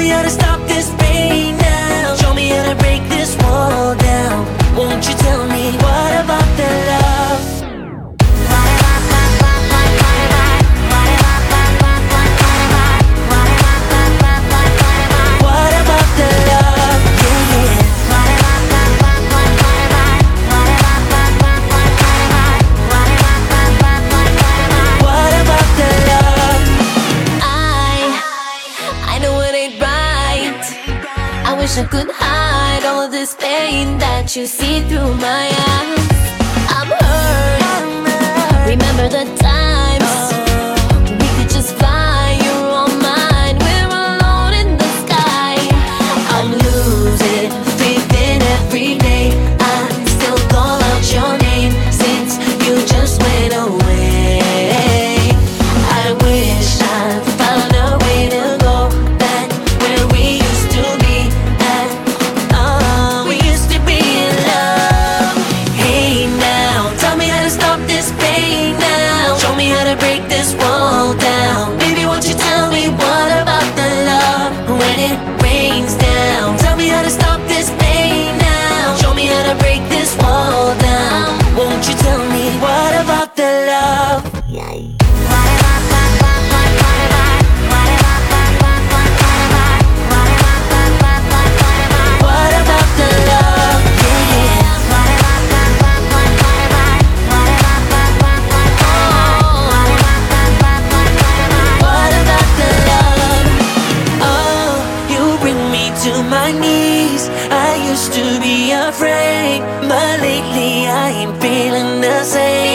me how to stop this pain now. Show me how to break this wall down. Won't you tell me what about the love? What about the love? Yeah, yeah. What about the love? I know it ain't right. I wish I could hide all of this pain that you see through my eyes. I'm hurt. Remember the times we could just fly. You're all mine. We're alone in the sky. I'm losing faith in every day. I still call out your name since you just went away. I wish I found a way to go back where we used to be at. We used to be in love. Hey now, tell me how to stop this pain now. Show me how to break this wall down. Baby, won't you tell me what about the love when it rains down? Tell me how to stop this pain now. Show me how to break this wall down. Won't you tell me what about the love? What about the love? Yeah, yeah. What about the love? Oh, you bring me to my knees. I used to be afraid, but lately I ain't feeling the same.